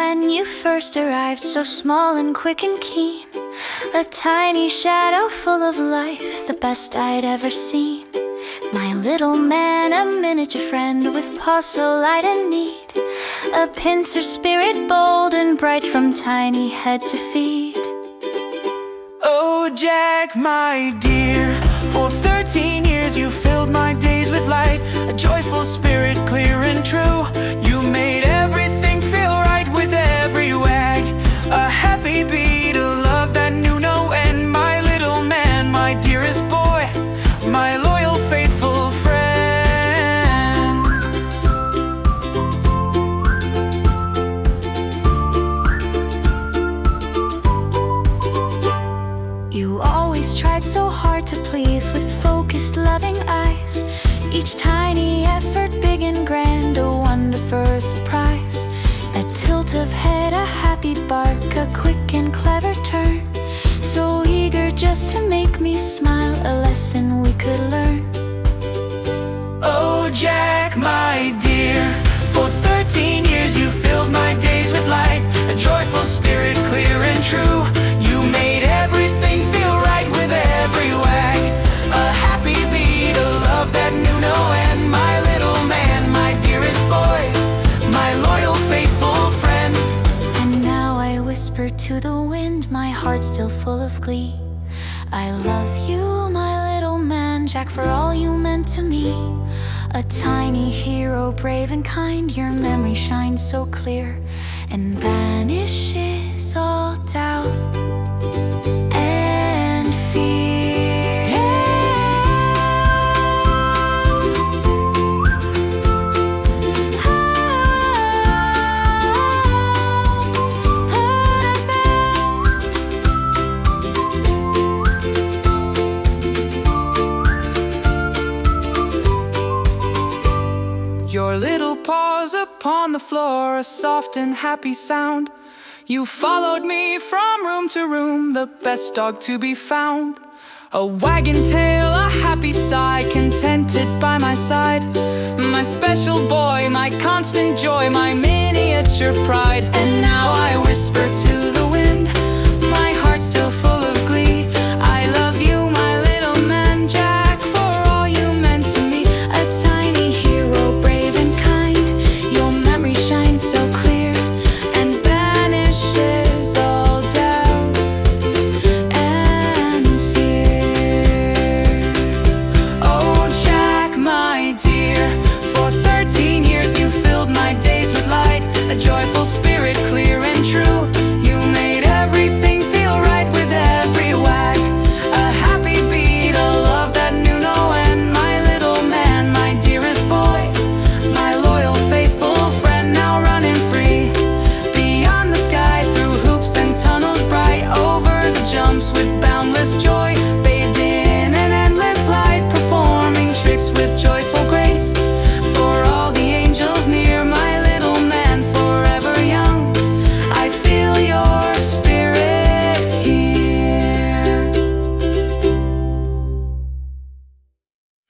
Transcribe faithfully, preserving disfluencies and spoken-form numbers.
when you first arrived, so small and quick and keen, a tiny shadow full of life, the best I'd ever seen. My little man, a miniature friend with paws so light and neat, a pincer spirit bold and bright from tiny head to feet. Oh Jack, my dear, for thirteen years you filled my days with light, a joyful spirit, clear and true. You made everything feel right with every wag, a happy beat, a love that knew no end. My little man, my dearest boy, my loyal, faithful friend. You always tried so hard to please with focused, loving eyes. Each tiny effort, big and grand, a wonder for a surprise. A tilt of head, a happy bark, a quick and clever turn, so eager just to make me smile, a lesson we could learn. Oh Jack, my dear, for thirteen years you filled my days with light, a joyful spirit, clear and true. You made everything feel right with every wag, a happy beat, a love that knew no end. My little man, my dearest boy, my loyal, faithful friend. And now I whisper to the wind, my heart still full of glee, I love you, my little man, Jack, for all you meant to me. A tiny hero, brave and kind, your memory shines so clear and banishes all doubt and fear. Your little paws upon the floor, a soft and happy sound. You followed me from room to room, the best dog to be found. A wagging tail, a happy sigh, contented by my side. My special boy, my constant joy, my miniature pride. And now I whisper to the wind,